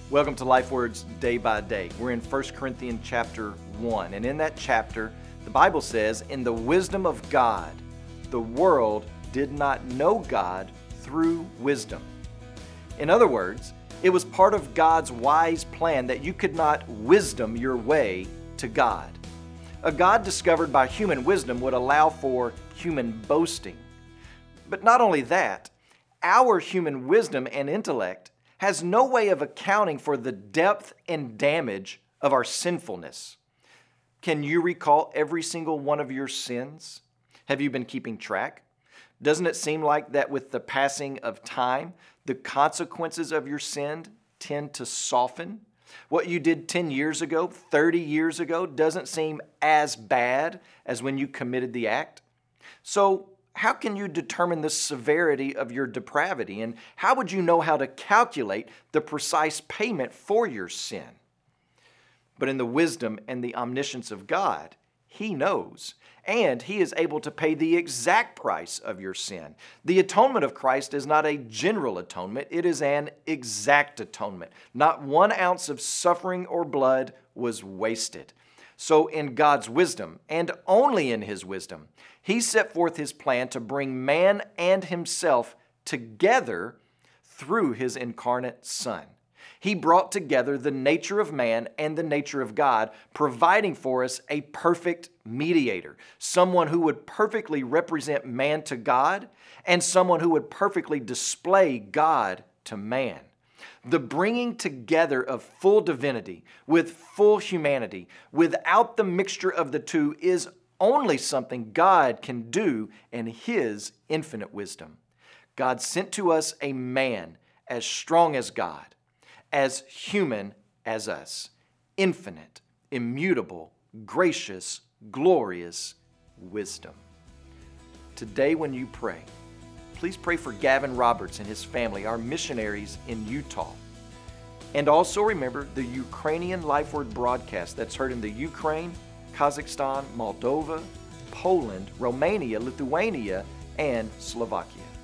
Welcome to Life Words Day by Day. We're in 1 Corinthians chapter 1, and in that chapter, the Bible says, "In the wisdom of God, the world did not know God through wisdom." In other words, it was part of God's wise plan that you could not wisdom your way to God. A God discovered by human wisdom would allow for human boasting. But not only that, our human wisdom and intellect has no way of accounting for the depth and damage of our sinfulness. Can you recall every single one of your sins? Have you been keeping track? Doesn't it seem like that with the passing of time, the consequences of your sin tend to soften? What you did 10 years ago, 30 years ago, doesn't seem as bad as when you committed the act. So, how can you determine the severity of your depravity, and how would you know how to calculate the precise payment for your sin? But in the wisdom and the omniscience of God, He knows, and He is able to pay the exact price of your sin. The atonement of Christ is not a general atonement, it is an exact atonement. Not 1 ounce of suffering or blood was wasted. So in God's wisdom, and only in His wisdom, He set forth His plan to bring man and Himself together through His incarnate Son. He brought together the nature of man and the nature of God, providing for us a perfect mediator, someone who would perfectly represent man to God and someone who would perfectly display God to man. The bringing together of full divinity with full humanity without the mixture of the two is only something God can do in His infinite wisdom. God sent to us a man as strong as God, as human as us, infinite, immutable, gracious, glorious wisdom. Today when you pray, please pray for Gavin Roberts and his family, our missionaries in Utah. And also remember the Ukrainian Life Word broadcast that's heard in the Ukraine, Kazakhstan, Moldova, Poland, Romania, Lithuania, and Slovakia.